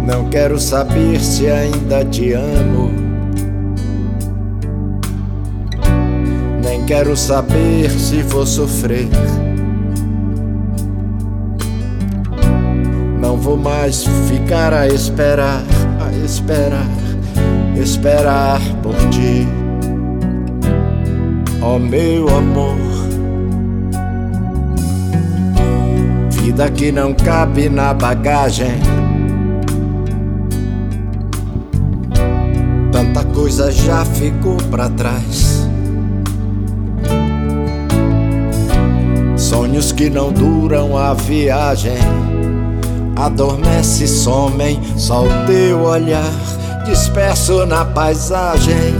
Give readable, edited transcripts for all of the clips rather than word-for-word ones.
Não quero saber se ainda te amo, nem quero saber se vou sofrer. Não vou mais ficar a esperar, esperar por ti, ó meu amor. Vida que não cabe na bagagem, tanta coisa já ficou pra trás. Sonhos que não duram a viagem, adormece e somem, só o teu olhar disperso na paisagem.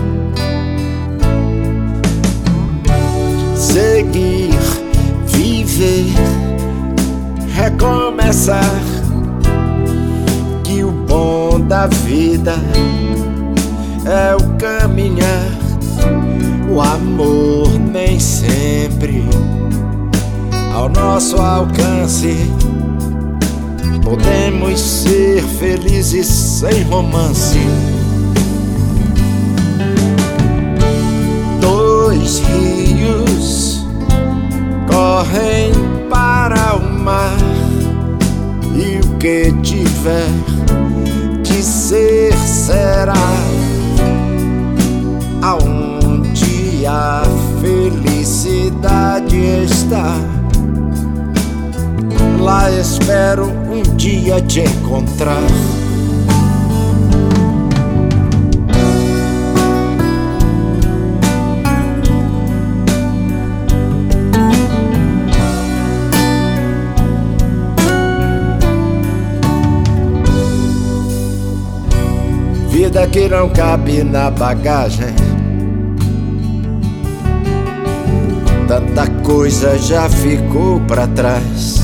Seguir, viver, recomeçar, que o bom da vida é o caminhar. O amor nem sempre ao nosso alcance. Podemos ser felizes sem romance. Dois rios correm para o mar, e o que tiver de ser será. Aonde a felicidade está, lá espero um dia te encontrar. Vida que não cabe na bagagem, tanta coisa já ficou pra trás.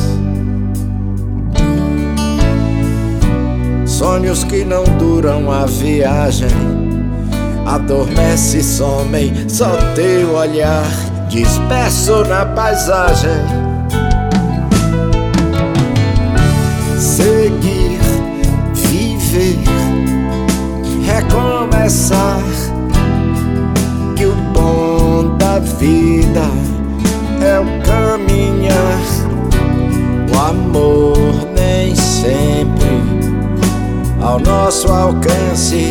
Sonhos que não duram a viagem, adormece e somem, só teu olhar disperso na paisagem. Seguir, viver, recomeçar, que o bom da vida é o caminhar. O amor nem sempre ao nosso alcance.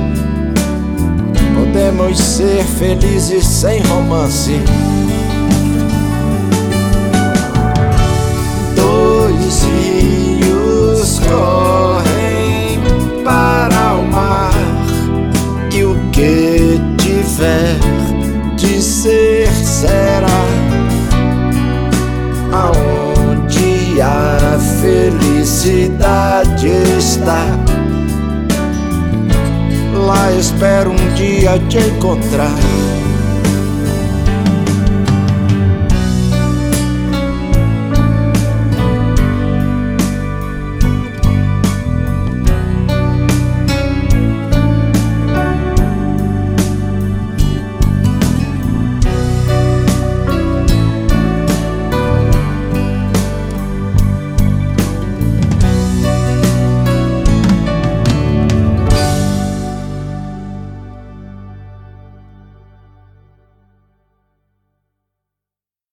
Podemos ser felizes sem romance. Dois rios correm para o mar, e o que tiver de ser será. Aonde a felicidade está, lá espero um dia te encontrar.